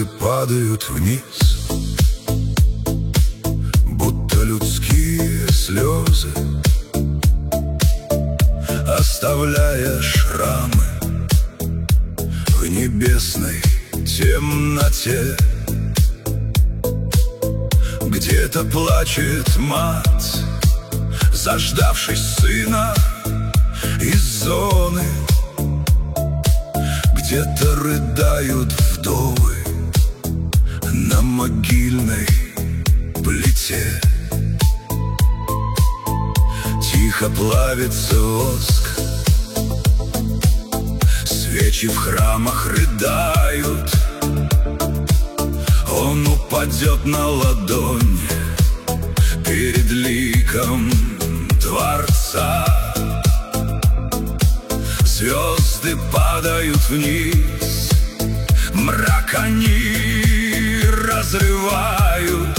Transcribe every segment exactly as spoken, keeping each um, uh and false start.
Звезды падают вниз, будто людские слезы, оставляя шрамы в небесной темноте. Где-то плачет мать, заждавшись сына из зоны. Где-то рыдают вдовы на могильной плите. Тихо плавится воск, свечи в храмах рыдают. Он упадет на ладонь перед ликом Творца. Звезды падают вниз, мрак они разрывают.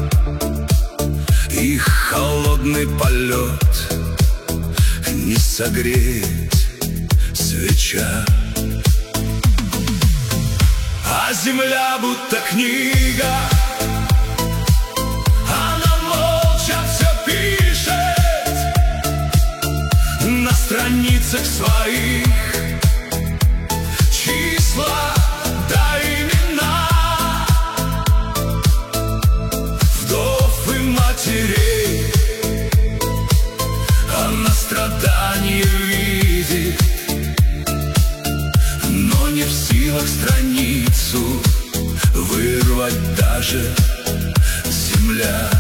Их холодный полет не согреть свеча. А земля будто книга, она молча все пишет на страницах своих. Числа да имена вдов и матерей. Она страдания видит, но не в силах страницу вырвать даже земля.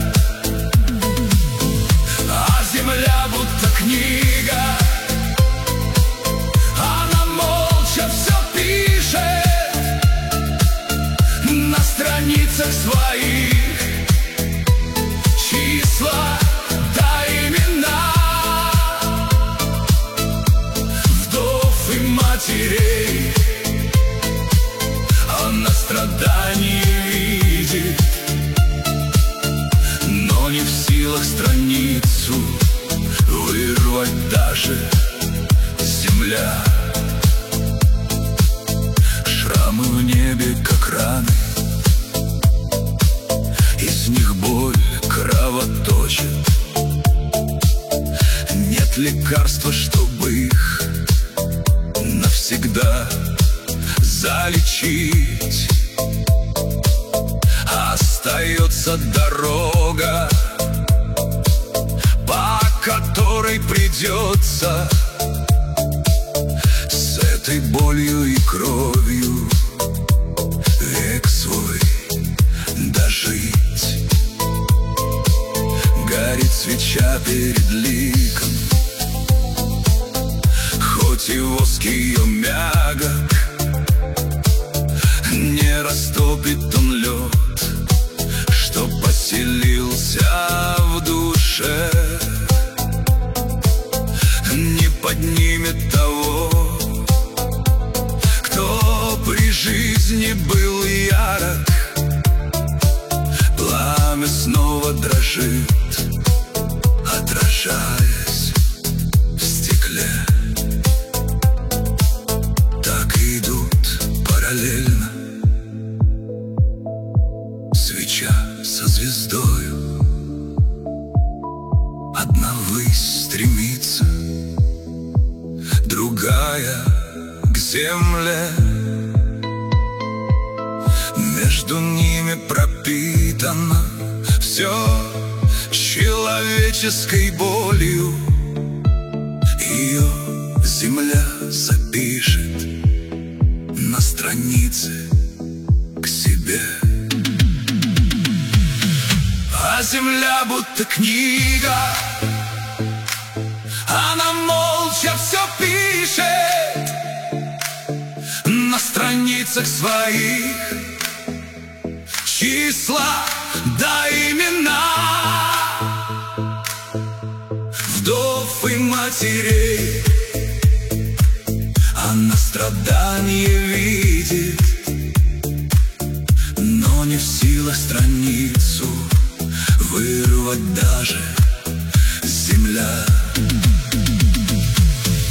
А земля будто книга, она молча все пишет на страницах своих. Числа да имена вдов и матерей. Она страдания видит, но не в силах страницу вырвать даже земля. Шрамы в небе, как раны, из них боль кровоточит. Нет лекарства, чтобы их навсегда залечить. Остается дорога, по которой придется с этой болью и кровью век свой дожить. Горит свеча перед ликом, хоть и воск ее мягок, не растопит он лед, что поселился в душе. Не поднимет того, кто при жизни был ярок. Пламя снова дрожит, отражаясь в стекле. Так и идут параллельно свеча со звездою. Одна ввысь стремится, другая к земле. Между ними пропитано все человеческой болью. Ее земля запишет на странице к себе. А земля будто книга, она молча все пишет на страницах своих. Числа да имена вдов и матерей. Она страдания видит, но не в силах страницу вырвать даже земля.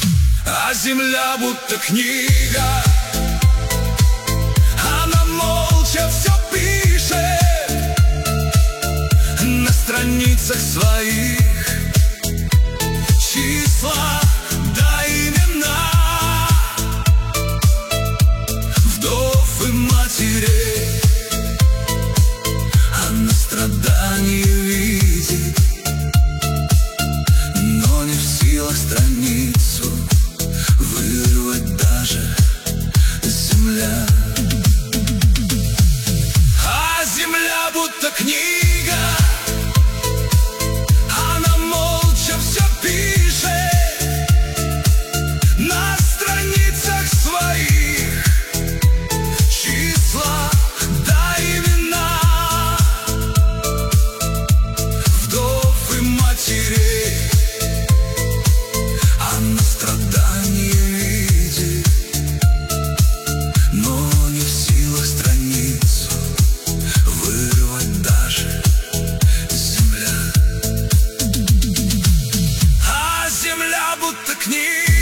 А земля будто книга, она молча молча все пишет на страницах своих числа да имена вдов и матерей. Она страдания видит, но не в силах страницу вырвать даже земля. А земля будто книга, она молча все пишет на страницах своих числа да имена вдов и матерей. Она страдания видит, но не в силах страницу вырвать даже земля. А земля будто книга,